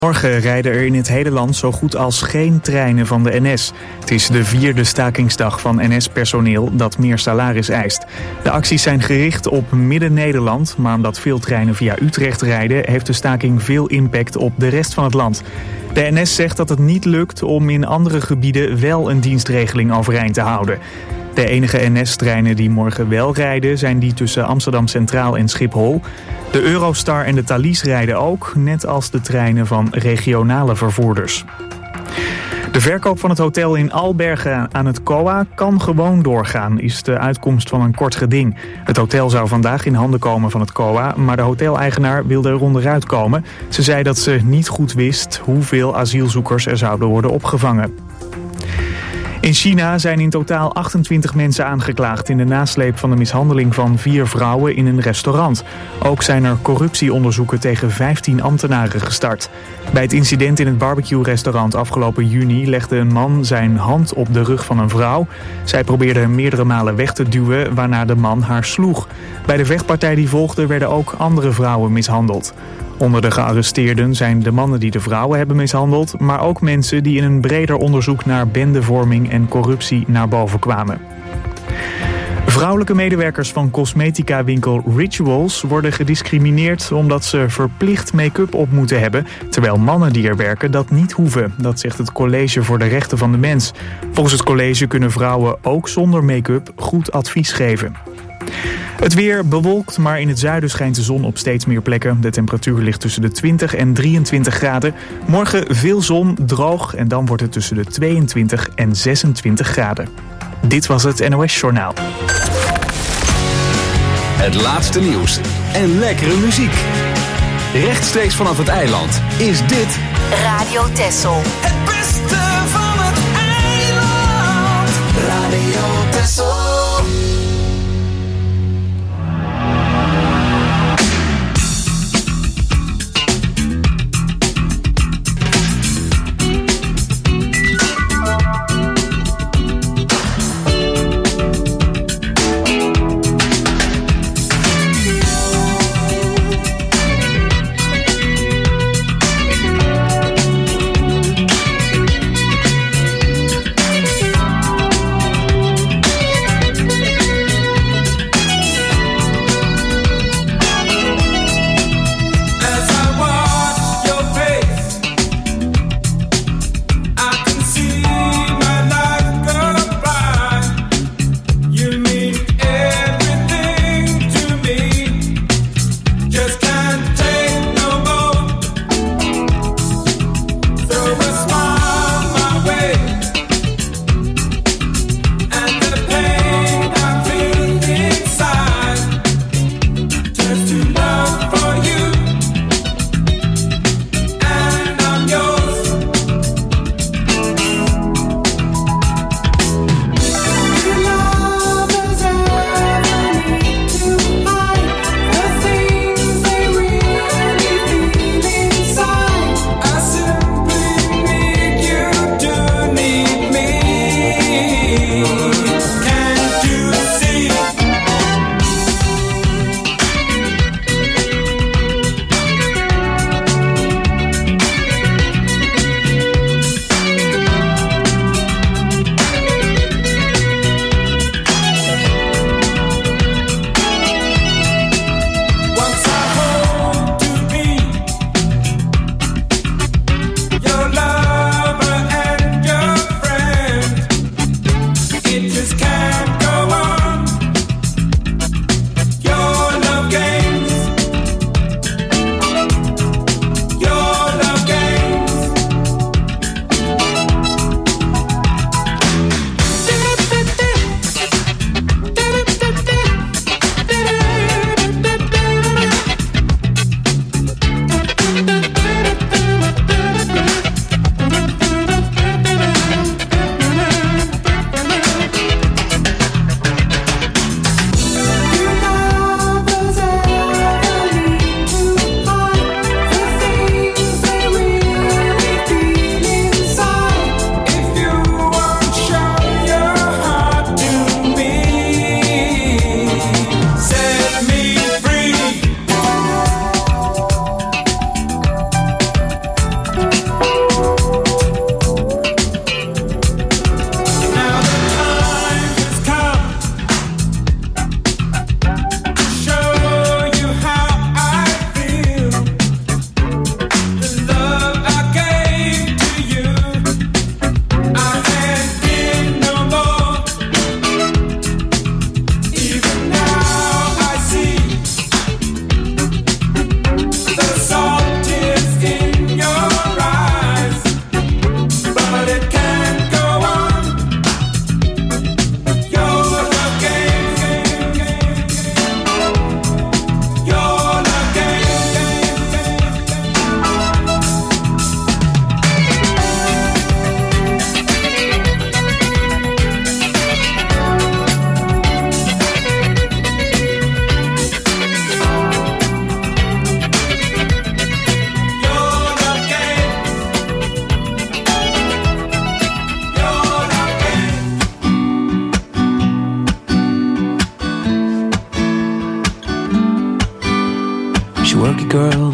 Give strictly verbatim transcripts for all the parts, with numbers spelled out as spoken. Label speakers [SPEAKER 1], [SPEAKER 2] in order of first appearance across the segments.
[SPEAKER 1] Morgen rijden er in het hele land zo goed als geen treinen van de N S. Het is de vierde stakingsdag van N S-personeel dat meer salaris eist. De acties zijn gericht op Midden-Nederland, maar omdat veel treinen via Utrecht rijden, heeft de staking veel impact op de rest van het land. De N S zegt dat het niet lukt om in andere gebieden wel een dienstregeling overeind te houden. De enige N S-treinen die morgen wel rijden zijn die tussen Amsterdam Centraal en Schiphol. De Eurostar en de Thalys rijden ook, net als de treinen van regionale vervoerders. De verkoop van het hotel in Albergen aan het C O A kan gewoon doorgaan, is de uitkomst van een kort geding. Het hotel zou vandaag in handen komen van het C O A, maar de hoteleigenaar wilde er onderuit komen. Ze zei dat ze niet goed wist hoeveel asielzoekers er zouden worden opgevangen. In China zijn in totaal achtentwintig mensen aangeklaagd in de nasleep van de mishandeling van vier vrouwen in een restaurant. Ook zijn er corruptieonderzoeken tegen vijftien ambtenaren gestart. Bij het incident in het barbecue-restaurant afgelopen juni legde een man zijn hand op de rug van een vrouw. Zij probeerde hem meerdere malen weg te duwen, waarna de man haar sloeg. Bij de vechtpartij die volgde werden ook andere vrouwen mishandeld. Onder de gearresteerden zijn de mannen die de vrouwen hebben mishandeld, maar ook mensen die in een breder onderzoek naar bendevorming en corruptie naar boven kwamen. Vrouwelijke medewerkers van cosmetica-winkel Rituals worden gediscrimineerd omdat ze verplicht make-up op moeten hebben, terwijl mannen die er werken dat niet hoeven. Dat zegt het College voor de Rechten van de Mens. Volgens het college kunnen vrouwen ook zonder make-up goed advies geven. Het weer bewolkt, maar in het zuiden schijnt de zon op steeds meer plekken. De temperatuur ligt tussen de twintig en drieëntwintig graden. Morgen veel zon, droog en dan wordt het tussen de tweeëntwintig en zesentwintig graden. Dit was het N O S Journaal.
[SPEAKER 2] Het laatste nieuws en lekkere muziek. Rechtstreeks vanaf het eiland is dit
[SPEAKER 3] Radio Texel.
[SPEAKER 4] Het beste van het eiland. Radio Texel.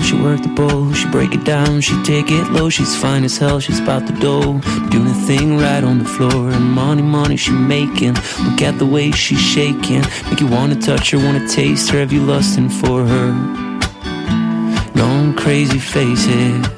[SPEAKER 5] she work the bowl, she break it down, she take it low. She's fine as hell, she's about the dough, doing a thing right on the floor. And money, money she making, look at the way she's shaking, make you wanna touch her, wanna taste her. Have you lusting for her? Gone crazy, face it.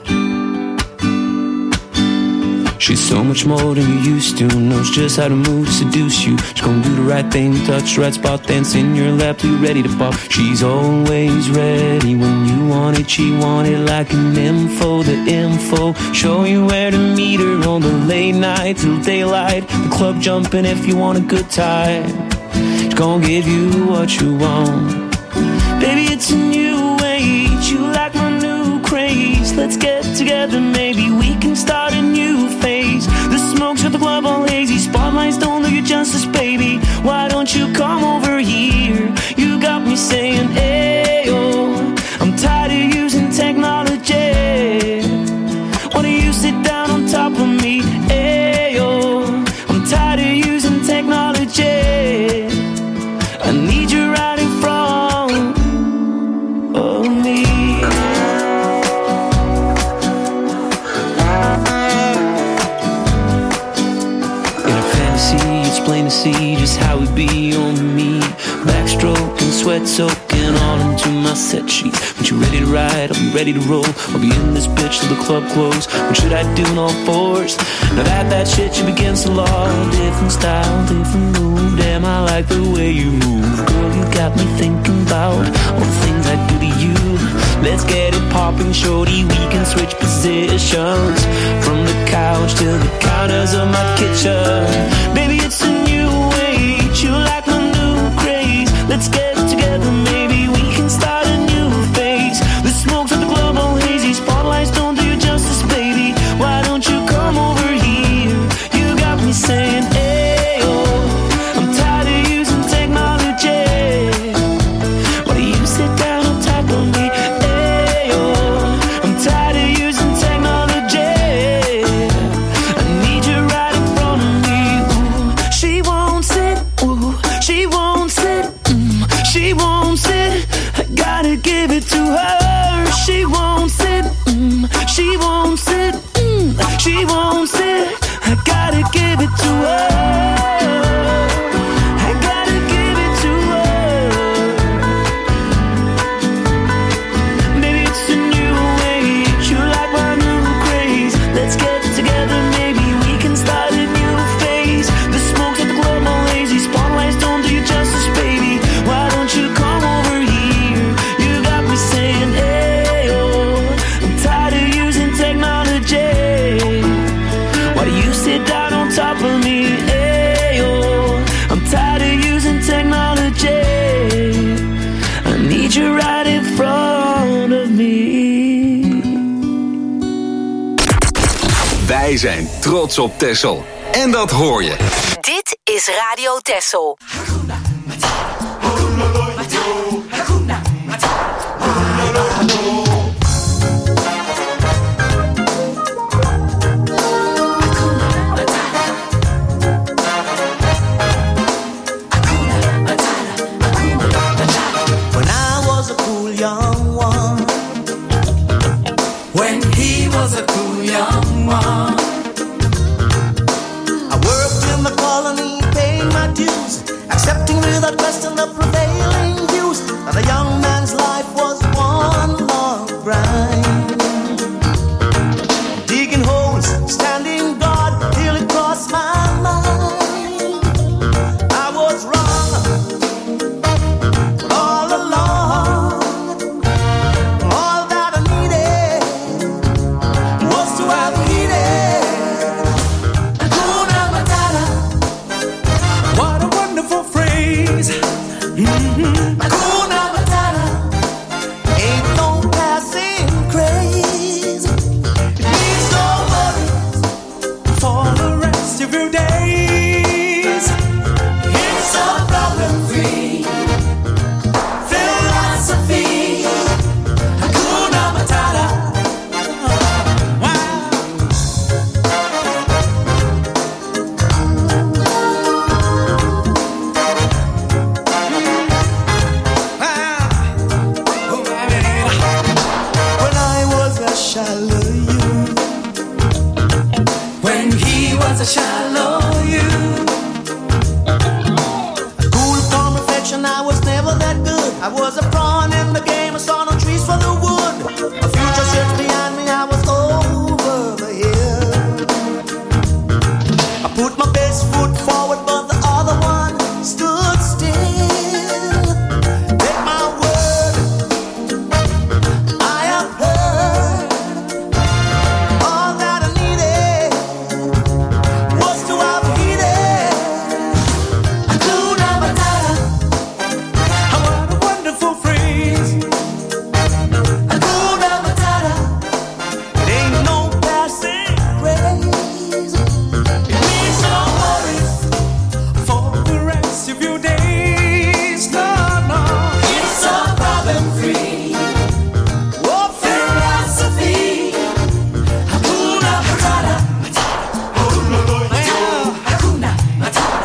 [SPEAKER 5] She's so much more than you used to, knows just how to move to seduce you. She's gonna do the right thing, touch the right spot, dance in your lap till you're ready to pop. She's always ready when you want it, she want it like an info, the info. Show you where to meet her on the late night till daylight. The club jumping if you want a good time. She's gonna give you what you want. Baby, it's a new age, you like my new craze. Let's get together, maybe we can start a new phase. The smoke's at the club all hazy, spotlights don't do you justice, baby. Why don't you come over here? You got me saying, ayo, I'm tired of using technology. Why don't you sit down on top of me? Ayo, I'm tired of using technology. I need you right in front of me. It's plain to see just how it be on me. Backstroking, sweat soaking all into my set sheets. When you're ready to ride, I'll be ready to roll. I'll be in this bitch till the club close. What should I do in all fours? Now that that shit you against the law. Different style, different move. Damn, I like the way you move. Girl, you got me thinking about all the things I do to you. Let's get it popping, shorty. We can switch positions from the couch to the counters of my kitchen. Baby, it's a new age. You like my new craze. Let's get together, maybe we can start a new phase. The smoke's at the club all hazy, spotlights don't do you justice, baby. Why don't you come over here? You got me saying, ayo, I'm tired of using technology. Why do you sit down on top of me? Ayo, I'm tired of using technology. I need you right in front of me. Ooh, she won't sit, ooh, she won't sit, mm, she won't sit. I gotta give it to her. She won't sit, mm, she won't sit, mm, she won't sit. I gotta give it to her. I gotta give it to her. Maybe it's a new age. You like my new craze. Let's get together, maybe we can start a new phase. The smoke's at the club all lazy, spotlights don't do you justice, baby. Why don't you come over here? You got me saying, ayo, I'm tired of using technology. Why do you sit down on top of me? Ayo, I'm tired of using technology. I need you right in front of me.
[SPEAKER 2] Wij zijn trots op Texel. En dat hoor je.
[SPEAKER 3] Dit is Radio Texel.
[SPEAKER 4] When I was a cool young one, when he was a cool young one, I worked in the colony, paying my dues, accepting without question the prevailing views that a young man's life was one long grind. Digging holes, standing guard, till it crossed my mind. I was wrong, but all along, all that I needed was to have needed Hakuna Matata. What a wonderful phrase. you. When he was a shallow you. Cool from reflection, I was never that good. I was a pawn in the game, I saw no trees for the wood. A future sits behind me, I was over the hill. I put my best foot forward, but the other one stood still. Take my word, I have heard. All that I needed was to have heeded. Hakuna Matata. What a wonderful phrase. Hakuna Matata. It ain't no passing craze. It means no worries for the rest of your days. No, no. It's so problem-free. Oh, philosophy. Hakuna Matata. Hakuna Matata.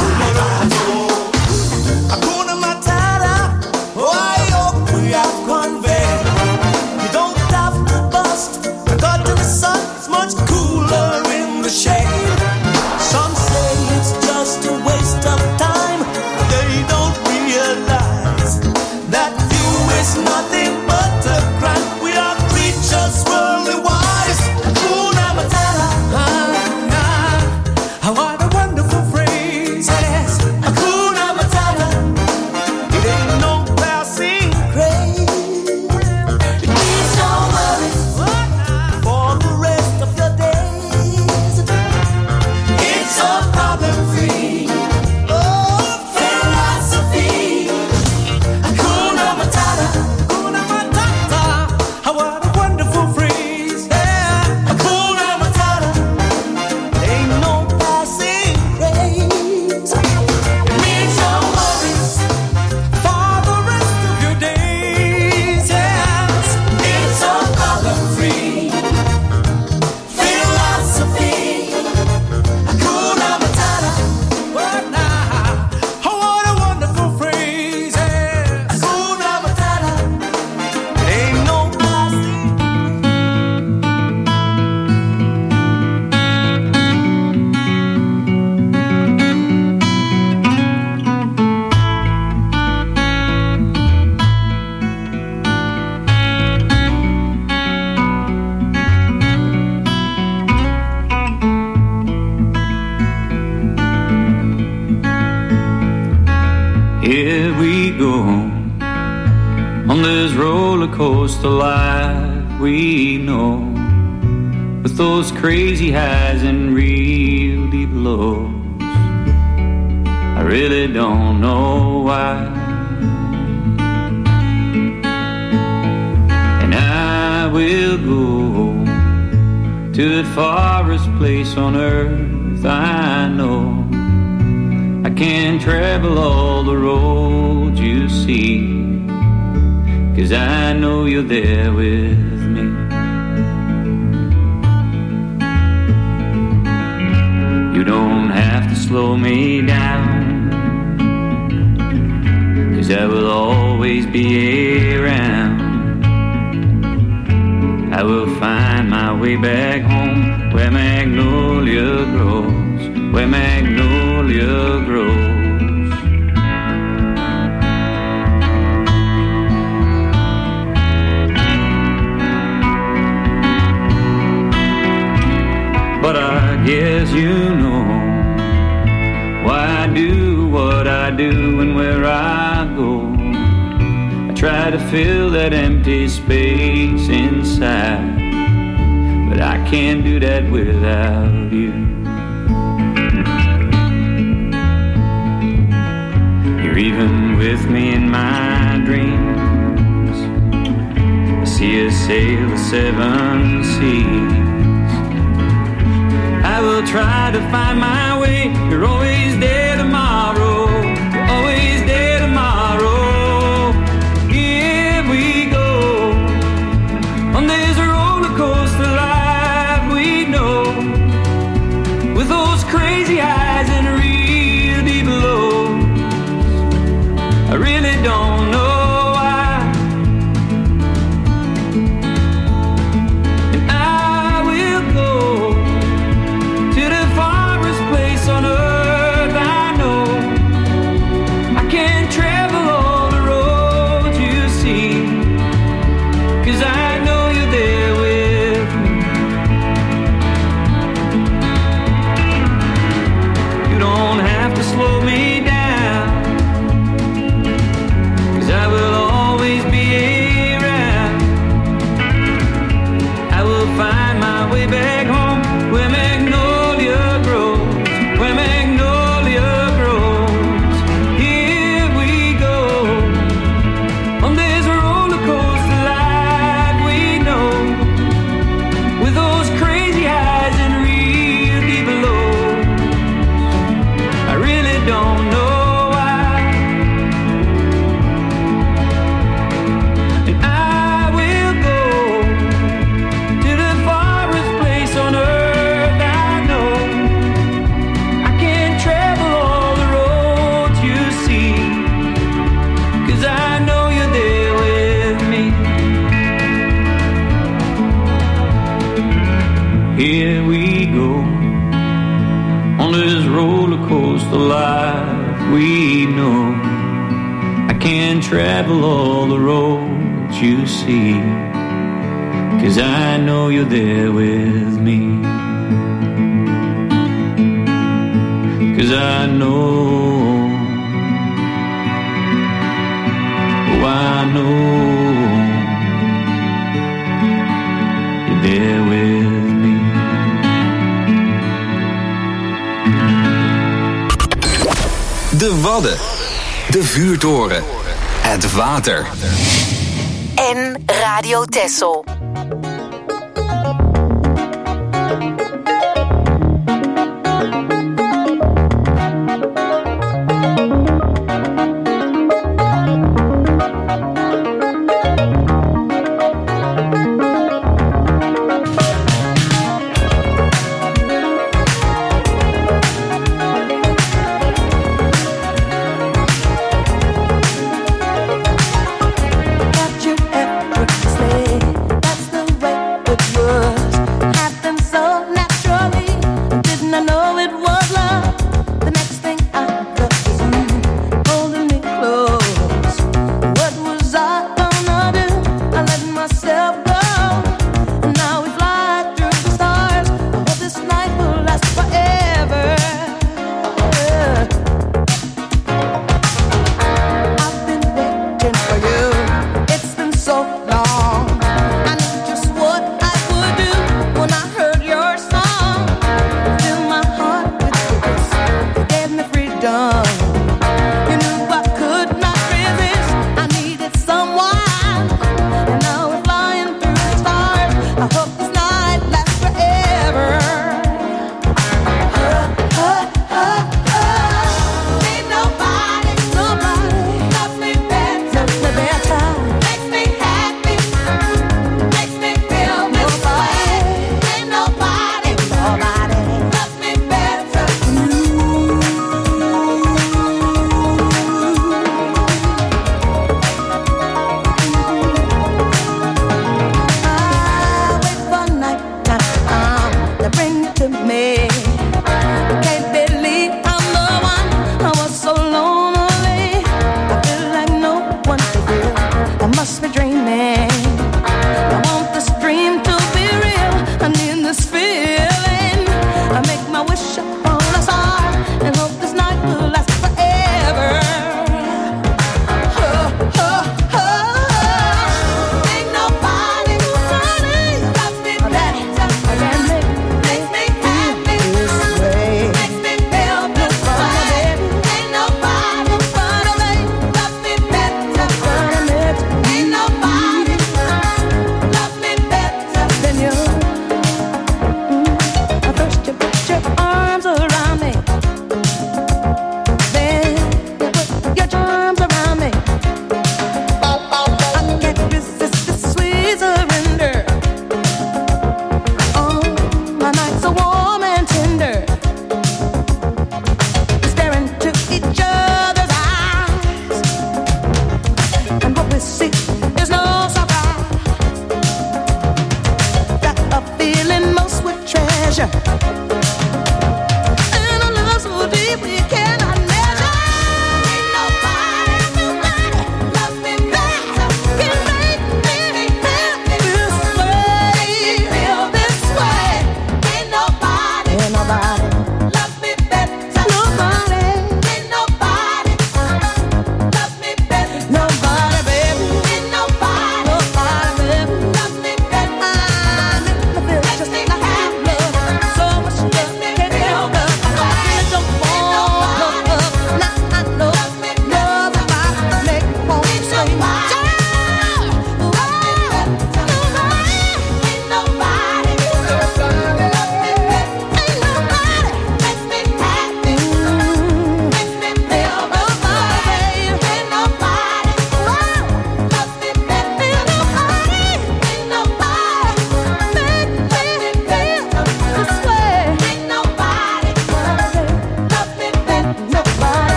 [SPEAKER 4] Hakuna Matata. Oh, I hope we have conveyed. You don't have to bust. I got to the sun, it's much cooler in the shade. Some say it's just a waste of time. They don't realize that view is nothing but a grind. We are creatures worldly wise. Hakuna Matata. Ah, ah, what a wonderful phrase. Yes. Hakuna Matata. It ain't no passing craze. It means no worries for the rest of your days. It's so problem-free. Oh, philosophy. Hakuna Matata. Hakuna Matata. What a wonderful phrase. Yeah. Hakuna Matata. Ain't no passing craze. It means no worries for the rest of your days. Yes. It's so problem-free. Philosophy. Hakuna Matata. What now? Oh, what a wonderful phrase. Yes. Hakuna Matata. Ain't no passing.
[SPEAKER 5] Here we go on this roller coaster life we know, with those crazy highs and real deep lows. I really don't know why, and I will go to the farthest place on earth I know. I can't travel all the roads you see, 'cause I know you're there with me. You don't have to slow me down, 'cause I will always be around. I will find my way back home, where magnolia grows, where magnolia grows. But I guess you know why I do what I do and where I go. I try to fill that empty space inside, but I can't do that without you. You're even with me in my dreams. I see us sail the seven seas. I will try to find my way. You're always there tomorrow. You're always there tomorrow. Here we go on this roller coaster life we know, with those crazy highs and real deep lows. I really don't know why, and I here we go on this roller coaster life we know. I can't travel all the roads you see, 'cause I know you're there with me. 'Cause I know, oh I know you're there with me.
[SPEAKER 2] De Wadden, de vuurtoren, het water.
[SPEAKER 3] En Radio Texel.
[SPEAKER 4] Got you effortlessly.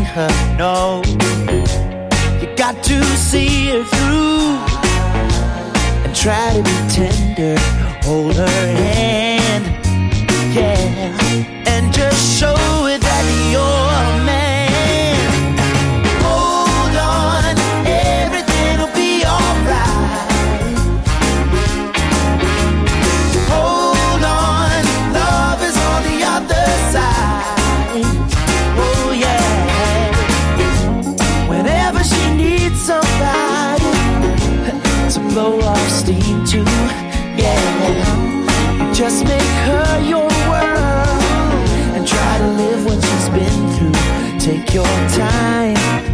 [SPEAKER 6] her know. You got to see her through and try to be tender, hold her hand, yeah, and just show her that you're a man. Hold on, everything'll be alright. Hold on, love is on the other side. Oh yeah. Whenever she needs somebody to blow off steam to, yeah, you just make her your world and try to live what she's been through. Take your time,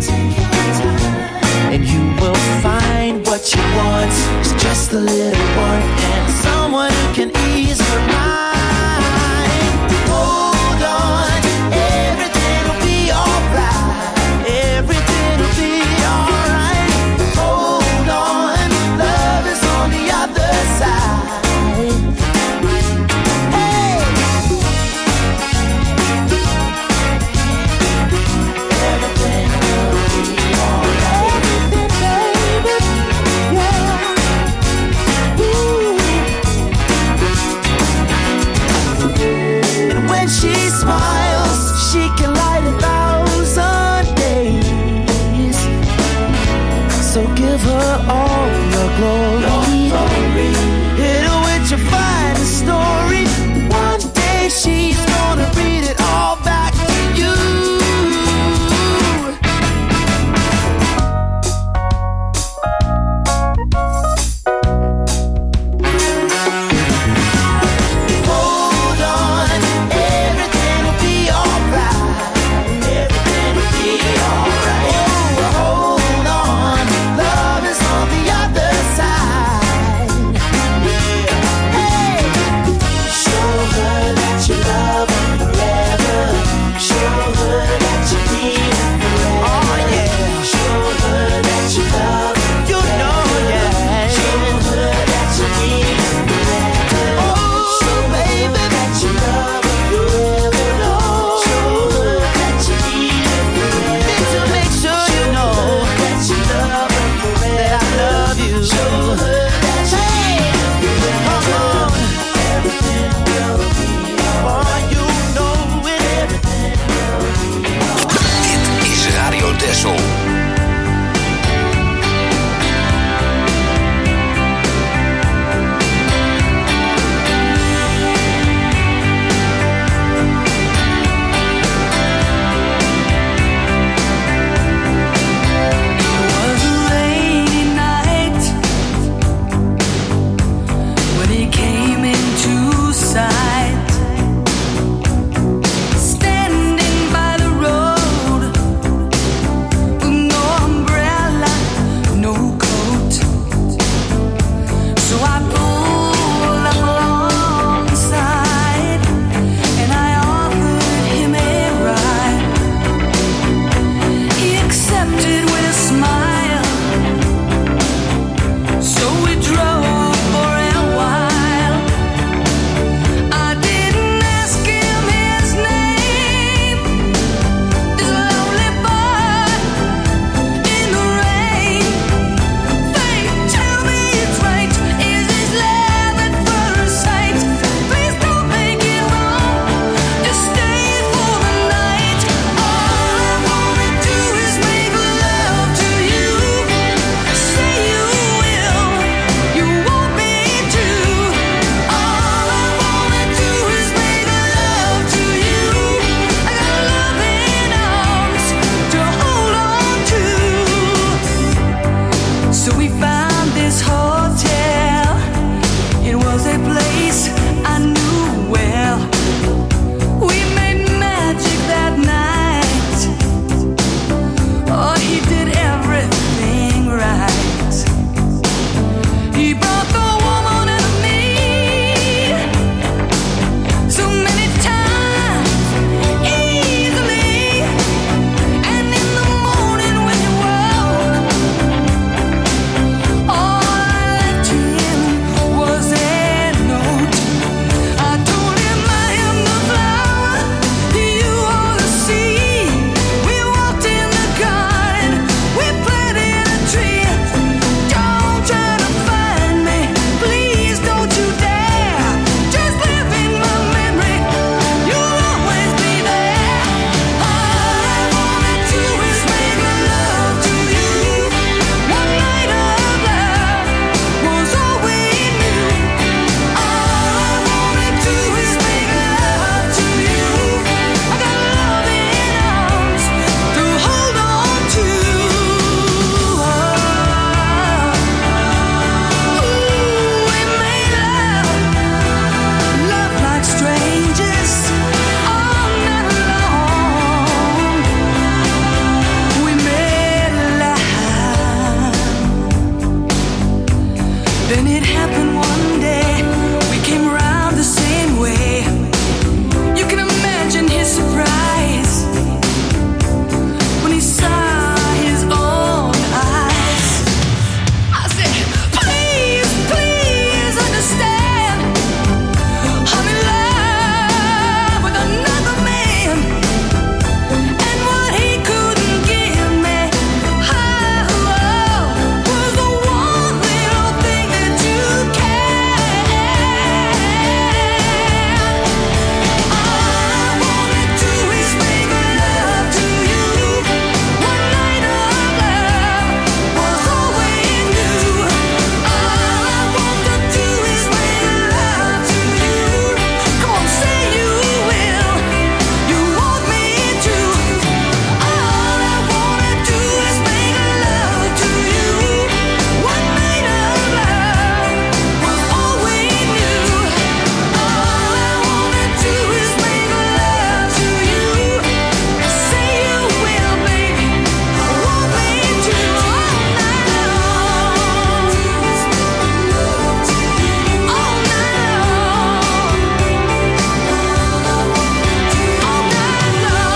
[SPEAKER 6] and you will find what she wants is just a little warmth and someone who can ease her mind. Hold on, everything'll be alright. Everything'll be alright. Hold on, love is on the other side. Hey, everything will be alright. Everything, baby, yeah. Ooh. And when she smiles, she can light a thousand days. So give her all your glory. Hit her with your finest story. One day she's gonna read it all back to you. Hold on, everything'll be alright. Everything'll be alright. Oh, hold on, love is on the other side. Hey, show her that you love her forever.
[SPEAKER 7] Then it happened one day, we came around the same way. You can imagine his surprise when he saw his own eyes. I said, please, please understand, I'm in love with another man, and what he couldn't give me, oh, oh, was the one little thing that you can. All I wanna do is make love to you. One night of love was all we knew. All I want to do is make love to you. Come on, say you will. You want me to. All I wanna do is make love to you. One night of love was all we knew. All I wanna do is make love to you. Say you will, baby. Want me to all night long. All night long. All night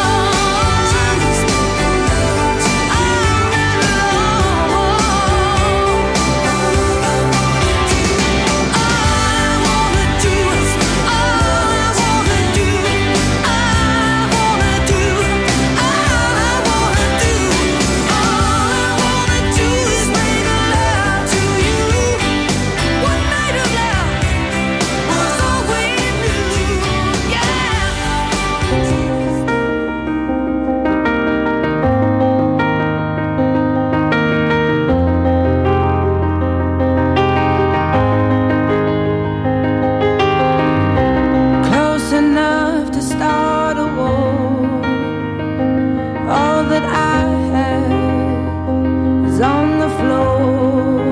[SPEAKER 7] close enough to start a war. All that I have is on the floor.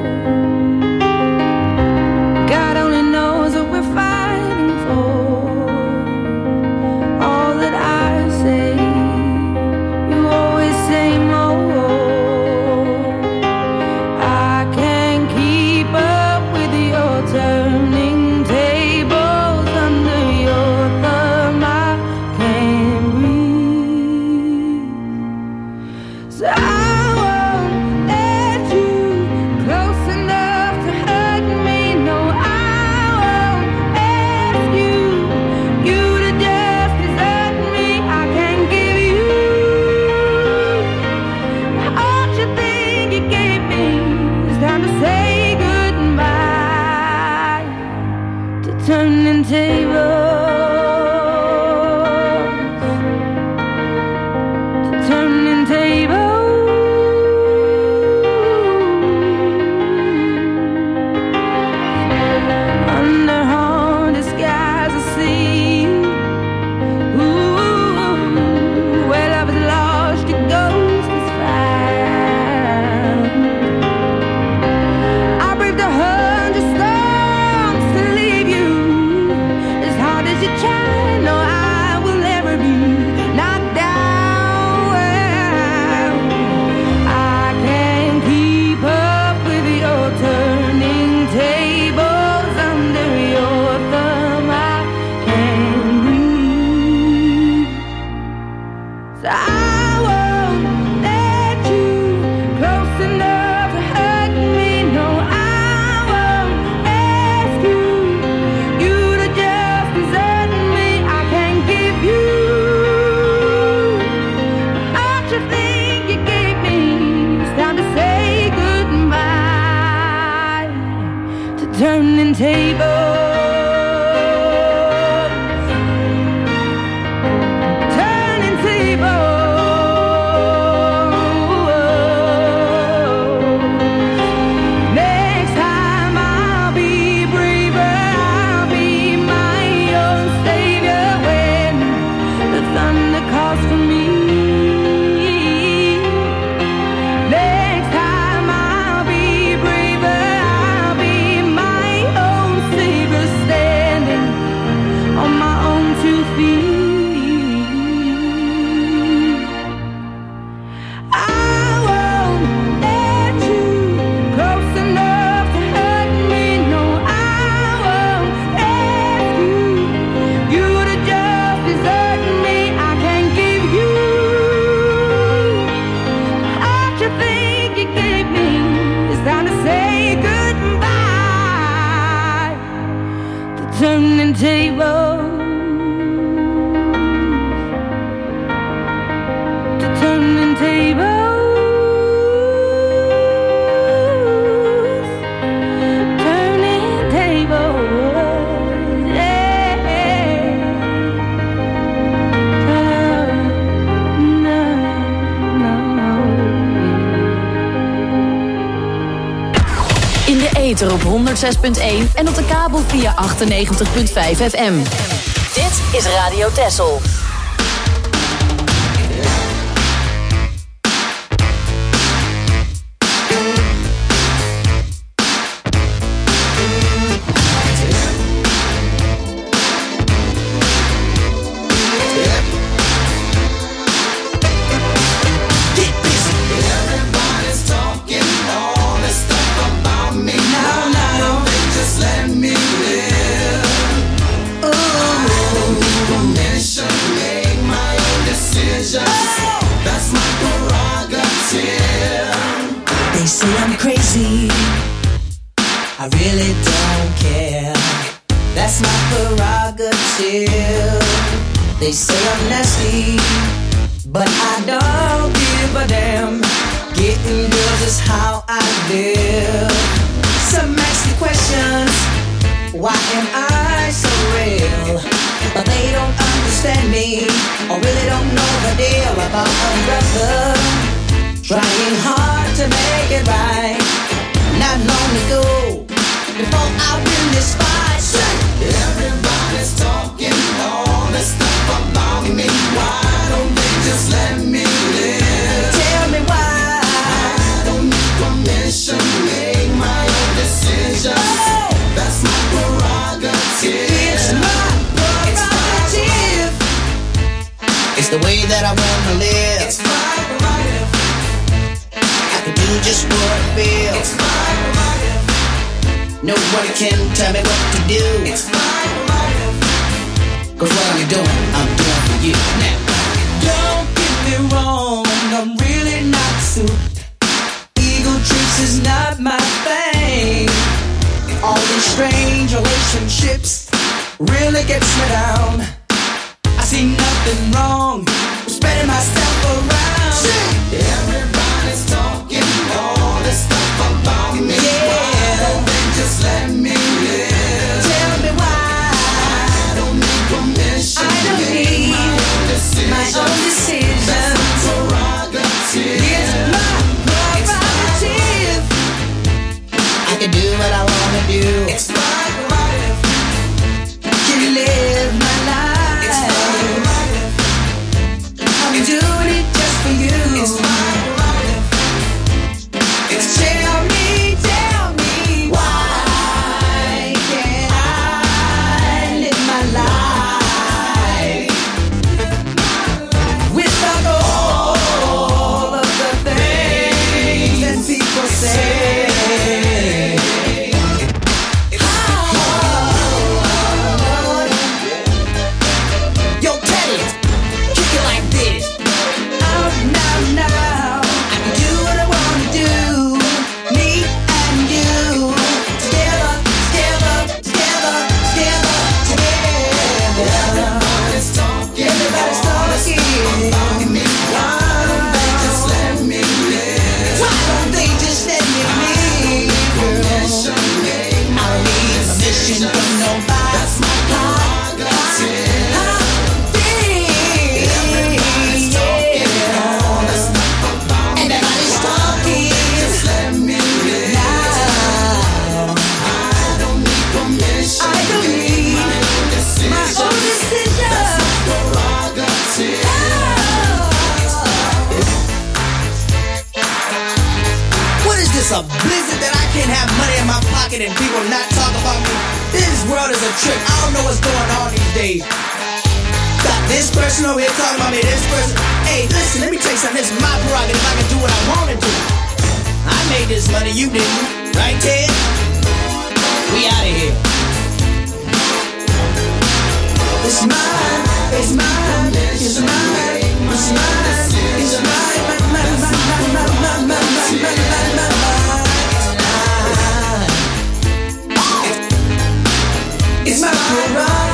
[SPEAKER 7] God only knows what we're fighting for. All that I say, you always say more. I can't keep up with your turning tables under your thumb. I can't breathe. So I won't let you close enough to hurt me. No, I won't ask you, you to just desert me. I can't give you all you think you gave me. It's time to say goodbye to turning tables. To turning tables. Under haunted skies I see. Ooh, where love is lost, your ghost is found. I braved a hundred storms to leave you. As hard as you try, no, I will never be knocked down. I can't keep up with your turning tables under your thumb. I can't breathe. So I won't let you close enough to hurt me. No, I won't ask you, you to just desert me. I can't give you all you think you gave me. It's time to say goodbye to turning tables. Turning tables. Next time I'll be braver. I'll be my own savior when the thunder calls for me. Next time I'll be braver. I'll be my own savior
[SPEAKER 8] turning tables, to turning tables, turning tables, yeah. No, no, no.
[SPEAKER 9] In de ether op honderdzes punt één en op de kabel via achtennegentig punt vijf F M. Dit is Radio Texel.
[SPEAKER 6] They say I'm crazy, I really don't care. That's my prerogative. They say I'm nasty, but I don't give a damn. Getting girls is how I live. Some ask me questions, why am I so real? But they don't understand me, or really don't know the deal about a brother trying hard to make it right. Not long ago, before I win this fight, everybody's talking all this stuff about me. Why don't they just let me live? Tell me why. I don't need permission, make my own decisions. Oh. That's my prerogative. It's my prerogative. It's the way that I wanna live. It's my prerogative. I can do just what I feel. It's my prerogative. No one can tell me what to do. It's my prerogative. Cause what I'm doing, I'm doing for you. Now, don't get me wrong, I'm really not suited. Ego trips is not my thing. All these strange relationships really gets me down. I see nothing wrong with spreading myself around. Everybody's talking all this stuff about me. Yeah. Why don't they just let me live? Tell me why. I don't need permission. I don't need my own decisions. My own decisions. That's my prerogative. It's my prerogative. I can do what I wanna do. It's my prerogative. Can live my life. It's my prerogative. I'm doing it just for you. It's my prerogative. It's tell me, tell me why can't I live my life without all of the things that people say? Yo, Teddy, kick it like this. Out now, now. I can do what I wanna do. Me and you. Together, together, together, together, together. Everybody's talking. Everybody's talking about me. Why don't they just let me live? Why don't they just let me live? Permission, I don't need permission from nobody. That's my prerogative. Everybody's talking. Just let me live. Now. I don't need permission. I don't need my own decision. My own decision. That's my prerogative. What is this, a blizzard that I can't have money in my pocket and people not talk about me? This world is a trick. I don't know what's going on these days. Got this person over here talking about me, this person. Hey, listen, let me tell you something. This is my prerogative. I can do what I want to do. I made this money, you didn't. Right, Ted? We out of here. It's mine, it's mine, it's mine, it's mine, it's mine, mine, mine, mine, mine, mine, mine, mine, mine, mine, mine. It's my prerogative.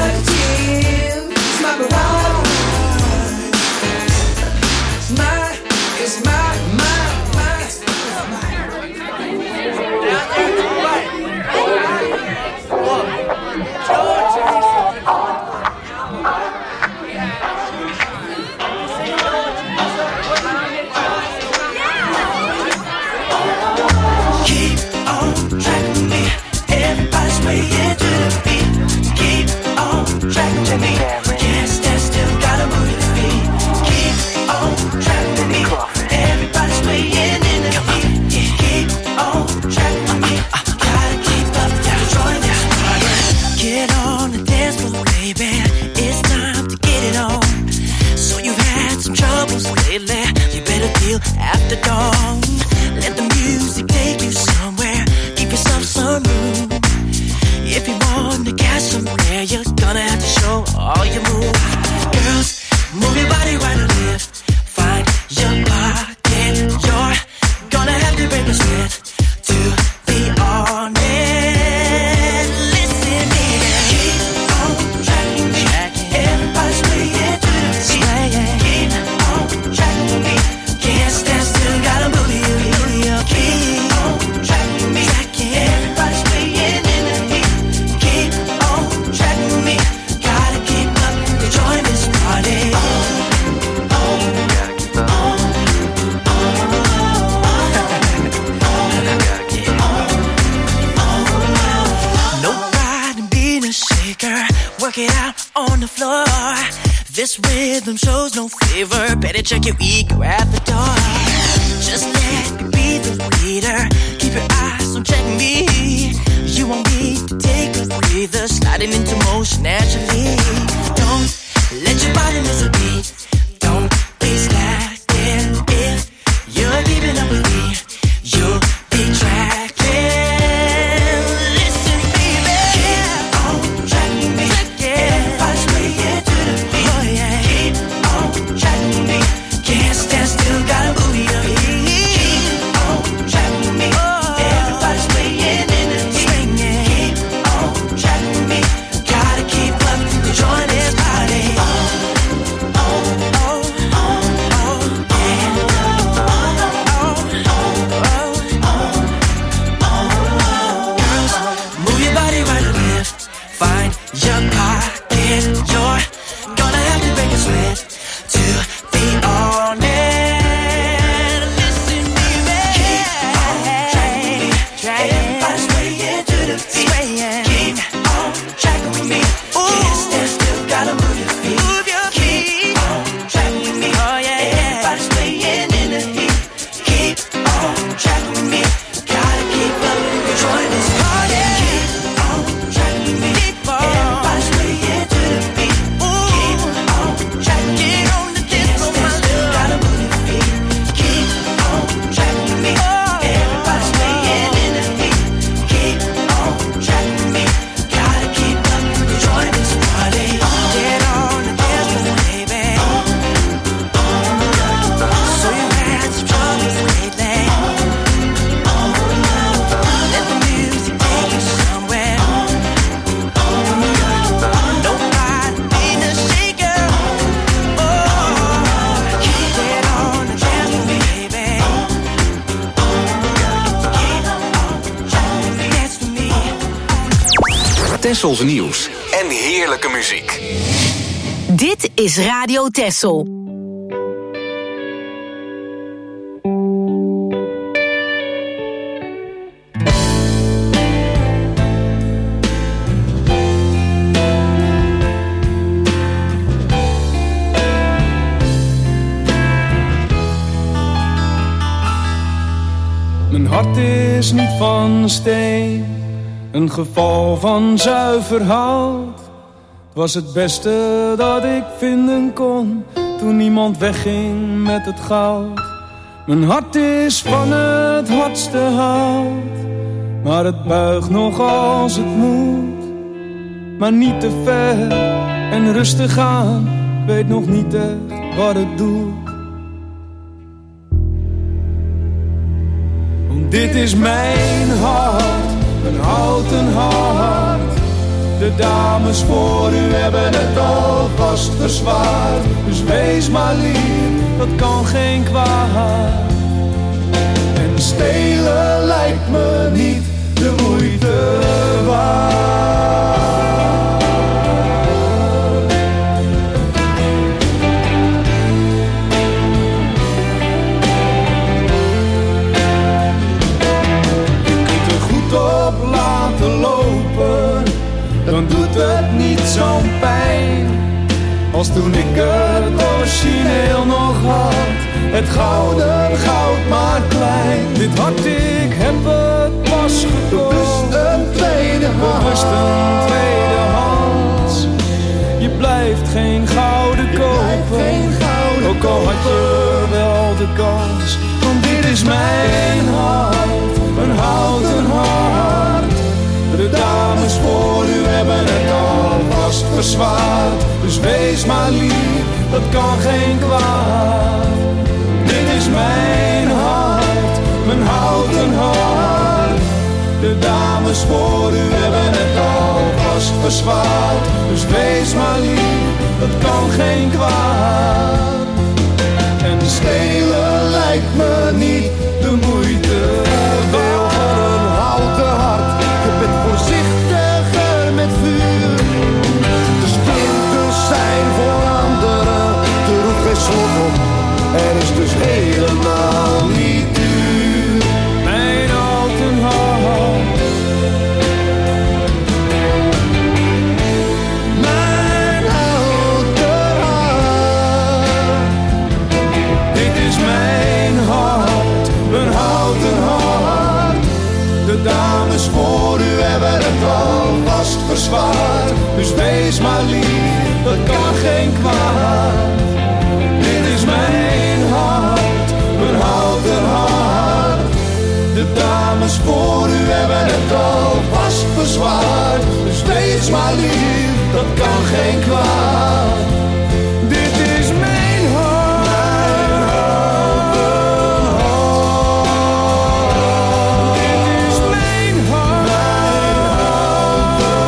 [SPEAKER 6] all you move. Girls, move your body right and left. Find your pocket. You're gonna have to break a sweat to be honest. Listen, baby, keep on tracking me. Everybody's swaying to the beat. Keep on tracking me. Can't stand still, gotta move you. Keep on tracking me. Everybody's swaying in the heat. Keep on tracking me. Gotta keep up to join this party. Oh, oh, gotta keep up. Oh, oh, oh, no pride in being a shaker. Work it out on the floor. This rhythm shows no favor. Better check your ego at the door. Just let me be the leader. Keep your eyes on checking me. You won't need to take a breather. Sliding into motion naturally. Don't let your body miss a beat. Don't be slacking. If you're keeping up with me, you'll be tracking. Listen, baby, keep on tracking me. Everybody's swaying to the beat. Oh, yeah. Keep on tracking me. Can't stand still, gotta move your feet. Keep on tracking me. Everybody's swaying in the heat. Keep on tracking me. Gotta keep up to join this party. Oh, oh, oh, oh, oh, yeah. Oh, oh, oh, oh, oh. Girls, move your body right and left. Find your pocket. You're gonna have to break a sweat to be honest. Listen, baby, keep on tracking me. Everybody's swaying to the beat. Keep on tracking with me. Can't stand still, gotta move your feet. Keep on tracking me. Everybody's swaying in the heat. Keep on tracking with me. Gotta keep up and join this party. Keep on tracking me. Everybody's swaying to the beat. Keep on tracking me. Can't stand still, gotta move your feet. Keep on tracking me. Everybody's swaying in the heat. Keep on tracking me. Gotta keep up and join this party. Get on the dance floor, baby. So you've had some troubles lately. Let the music take you somewhere. Nobody being a shaker. Oh, get on the dance floor, baby. Dance with me.
[SPEAKER 2] Tessels nieuws en heerlijke muziek.
[SPEAKER 9] Dit is Radio Tessel.
[SPEAKER 10] Mijn hart is niet van steen, een geval van zuiver hout. Het was het beste dat ik vinden kon, toen niemand wegging met het goud. Mijn hart is van het hardste hout, maar het buigt nog als het moet. Maar niet te ver en rustig aan, ik weet nog niet echt wat het doet. Dit is mijn hart, een houten hart. De dames voor u hebben het alvast verzwaard. Dus wees maar lief, dat kan geen kwaad. En stelen lijkt me niet de moeite waard. Dan doet het niet zo'n pijn als toen ik het origineel nog had. Het gouden goud maar klein. Dit hart, ik heb het pas gekocht. Bewust een tweede hand. Bewust een tweede hand. Je blijft geen gouden kopen, geen gouden ook al had je wel de kans. Want dit is mijn hart, een houten hart. De dames voor u hebben het alvast verzwaard. maar lief, dat kan geen kwaad. Dit is mijn hart, mijn houten hart. De dames voor u hebben het alvast verzwaard. Dus wees maar lief, dat kan geen kwaad. En stelen lijkt me niet de moeite waard. Van een houten hart, je bent voorzichtiger met vuur. De splinters zijn voor anderen, er hoeft geen slot op. Er is dus helemaal niet duur. Mijn houten hart. Mijn houten hart. Dit is mijn hart, mijn houten hart. De dames voor u hebben het alvast verzwaard. Dus wees maar lief, dat kan geen kwaad. Dit is mijn hart, mijn houten hart. De dames voor u hebben het alvast verzwaard. Dus wees maar lief, dat kan geen kwaad. Dit is mijn hart, mijn houten hart. Dit is mijn hart, mijn houten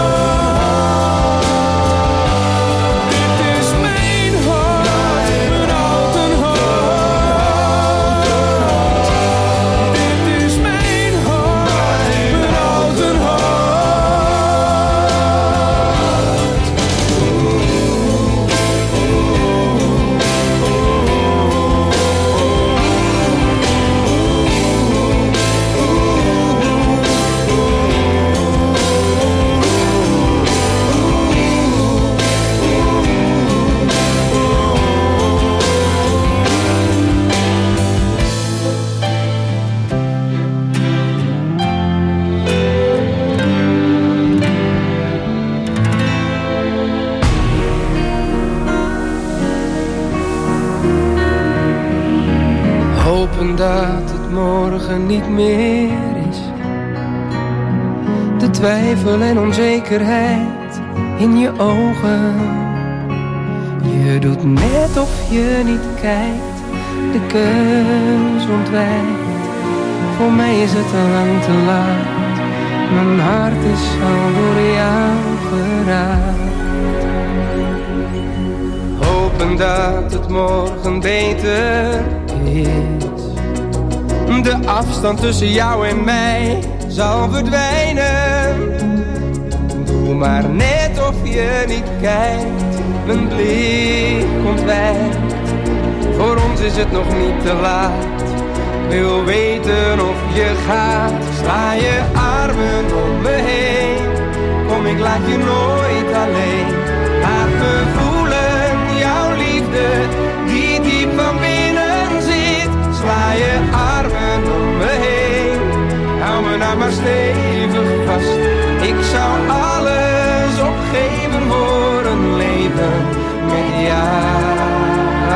[SPEAKER 10] hart. Dit is mijn hart, mijn houten hart. Dit is mijn hart, mijn houten hart.
[SPEAKER 11] Hopen dat het morgen niet meer is. De twijfel en onzekerheid in je ogen. Je doet net of je niet kijkt, de keus ontwijkt. Voor mij is het al lang te laat. Mijn hart is al door jou geraakt. Hopen dat het morgen beter is. De afstand tussen jou en mij zal verdwijnen. Doe maar net of je niet kijkt, mijn blik ontwijkt. Voor ons is het nog niet te laat. Ik wil weten of je gaat. Sla je armen om me heen. Kom, ik laat je nooit alleen. Laat me voelen jouw liefde die diep van binnen zit. Sla je armen om me heen. Hou me nou maar stevig vast. Ik zou alles opgeven voor een leven met jou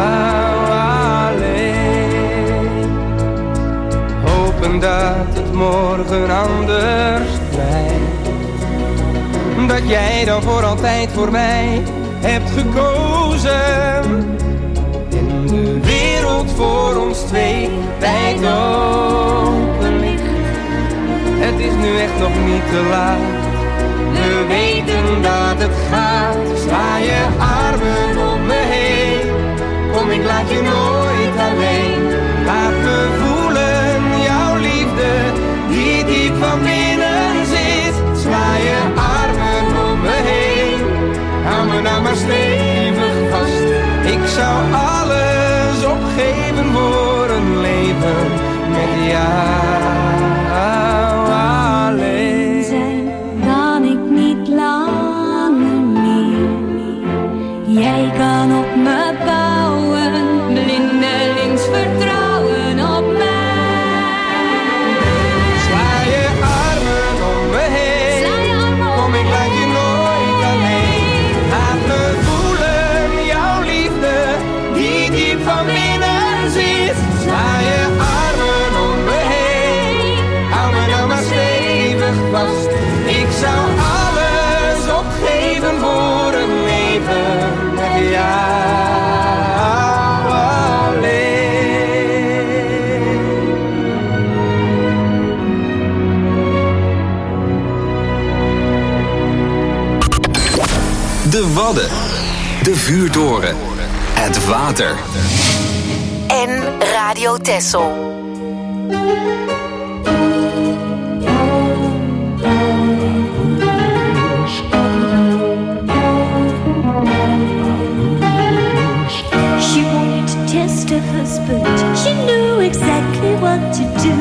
[SPEAKER 11] alleen. Hopen dat het morgen anders blijft. Dat jij dan voor altijd voor mij hebt gekozen. En de wereld voor ons twee wijd open ligt. Het is nu echt nog niet te laat. We weten dat het gaat. Sla je armen om me heen. Kom, ik laat je nooit alleen. Laat me voelen jouw liefde die diep van binnen zit. Sla je armen om me heen. Hou me nou maar stevig vast. Ik zou alles opgeven voor een leven met jou alleen.
[SPEAKER 8] Zijn kan ik niet langer meer. Jij kan op me bouwen, blindelings vertrouwen op mij.
[SPEAKER 11] Sla je armen om me heen. Kom, ik laat je nooit alleen. Laat me voelen jouw liefde
[SPEAKER 2] De Wadden. De Vuurtoren. Het water.
[SPEAKER 3] En Radio Texel.
[SPEAKER 8] She wanted to test her husband. She knew exactly what to do.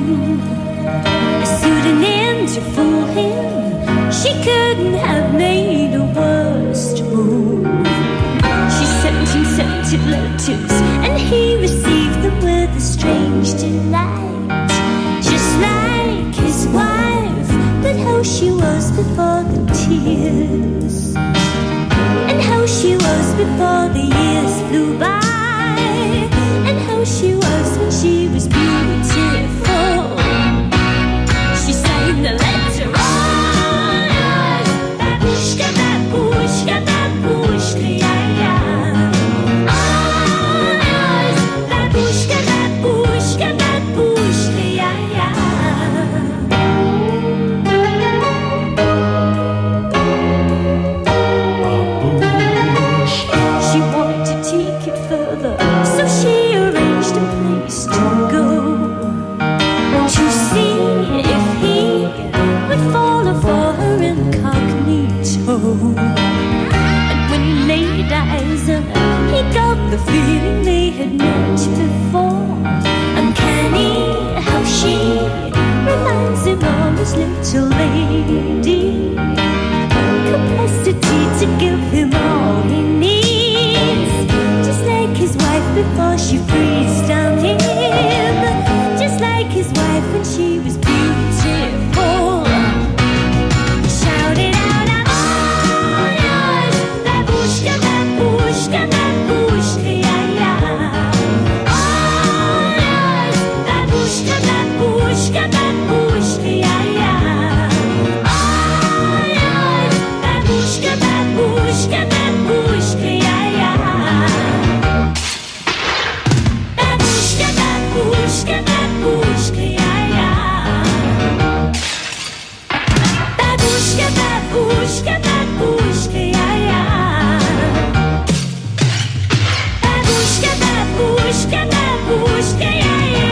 [SPEAKER 8] A pseudonym to fool him. She couldn't have made a worse move. She sent him scented letters, and he received them with a strange delight. Just like his wife, but how she was before the tears, and how she was before the years flew by, and how she was when she was beautiful. She sang the letter on us, babushka, babushka, babushka, yeah, yeah. On us, babushka, babushka, babushka, yeah, yeah. She wanted to take it further, so she arranged a place to go, to see if he would fall for her incognito. And when he laid eyes on her, he got the feeling they had met before. Uncanny how she reminds him of his little lady. Capacity to give him all he needs, just like his wife before she freezed on him, just like his wife when she was beautiful. He shouted out, I'm all yours, babushka, babushka, babushka, yeah, yeah. All yours, babushka, babushka, babushka, yeah, yeah. All yours, babushka, babushka, babushka, yeah, yeah. Babushka, babushka, babushka, yeah, yeah. Babushka, babushka, babushka, yeah, yeah. Babushka, babushka, babushka, yeah, yeah.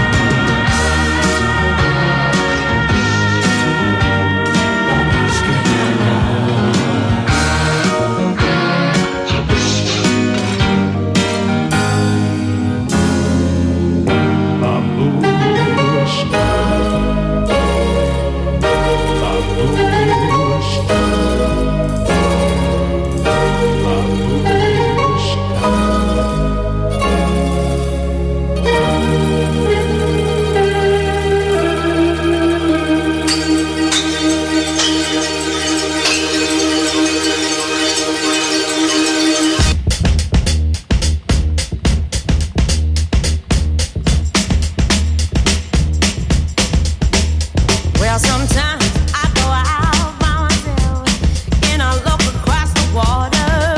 [SPEAKER 12] Well, sometimes I go out by myself and I look across the water,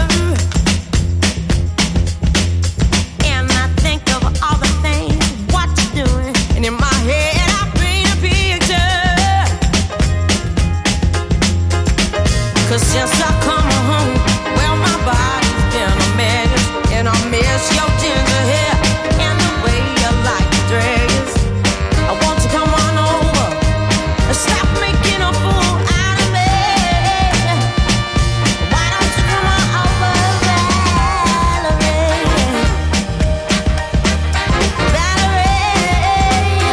[SPEAKER 12] and I think of all the things what you're doing, and in my head I paint a picture. 'Cause since I come home, well, my body's been a mess, and I miss your ginger hair and the way you like to dress. I want to come on over and stop making a fool out of me. Why don't you come on over, Valerie? Valerie,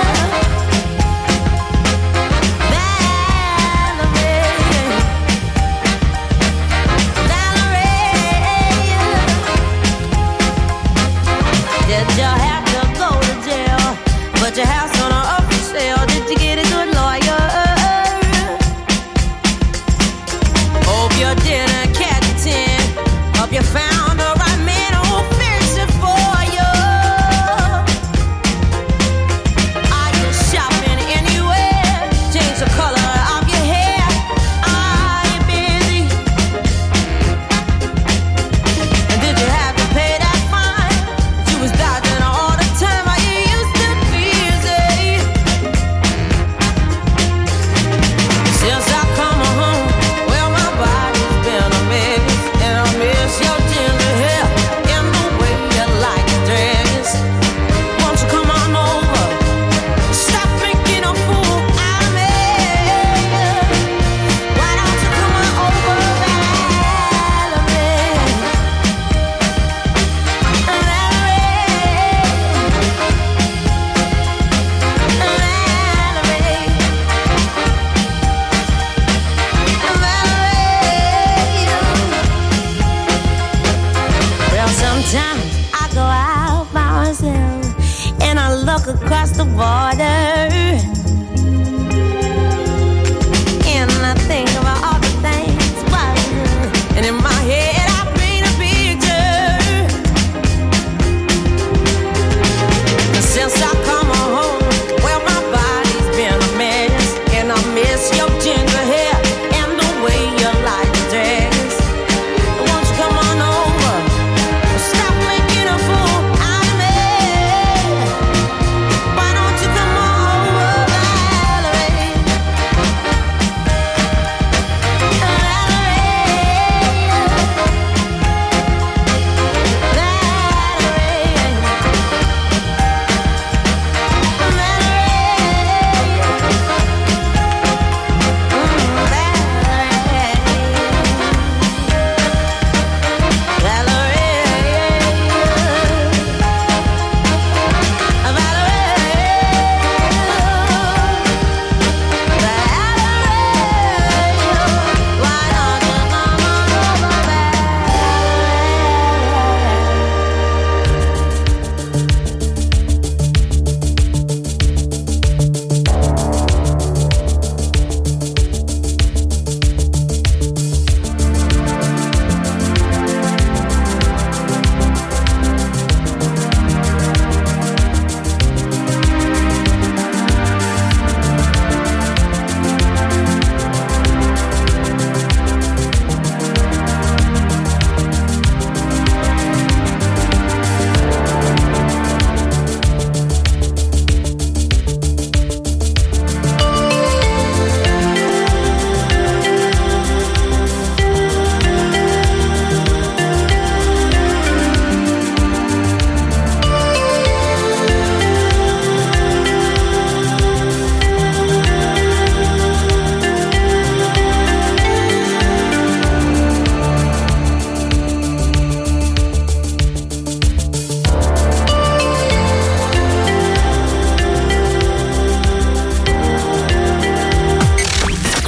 [SPEAKER 12] Valerie.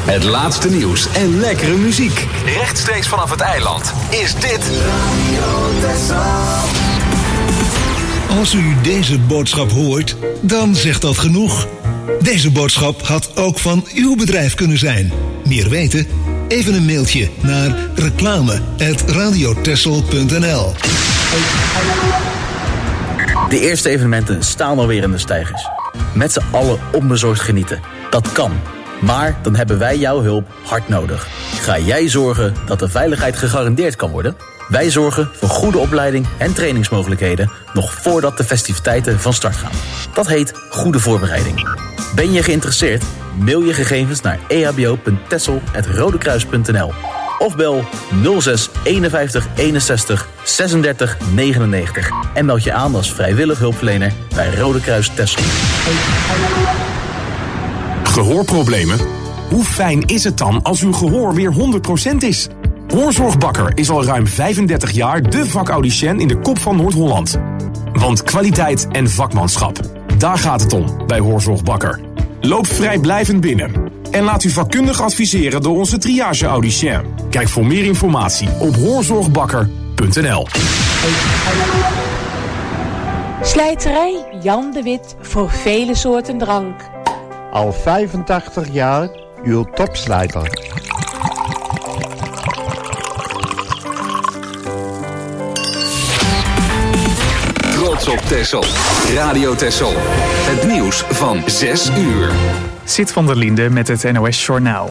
[SPEAKER 2] Het laatste nieuws en lekkere muziek. Rechtstreeks vanaf het eiland is dit
[SPEAKER 13] Als u deze boodschap hoort, dan zegt dat genoeg. Deze boodschap had ook van uw bedrijf kunnen zijn. Meer weten? Even een mailtje naar reclame at radiotessel punt n l.
[SPEAKER 14] De eerste evenementen staan alweer in de steigers. Met z'n allen onbezorgd genieten. Dat kan. Maar dan hebben wij jouw hulp hard nodig. Ga jij zorgen dat de veiligheid gegarandeerd kan worden? Wij zorgen voor goede opleiding en trainingsmogelijkheden nog voordat de festiviteiten van start gaan. Dat heet goede voorbereiding. Ben je geïnteresseerd? Mail je gegevens naar e h b o punt tessel apenstaartje rodekruis punt n l of bel nul zes eenenvijftig eenenzestig zesendertig negenennegentig en meld je aan als vrijwillig hulpverlener bij Rode Kruis Texel.
[SPEAKER 15] Gehoorproblemen? Hoe fijn is het dan als uw gehoor weer honderd procent is? Hoorzorgbakker is al ruim vijfendertig jaar de vakaudiënt in de kop van Noord-Holland. Want kwaliteit en vakmanschap, daar gaat het om bij Hoorzorgbakker. Loop vrijblijvend binnen en laat u vakkundig adviseren door onze triage-audicien. Kijk voor meer informatie op hoorzorgbakker punt n l.
[SPEAKER 16] Slijterij Jan de Wit voor vele soorten drank.
[SPEAKER 17] Al vijfentachtig jaar uw topslijter.
[SPEAKER 2] Trots op Texel. Radio Texel. Het nieuws van zes uur.
[SPEAKER 1] Sid van der Linde met het N O S Journaal.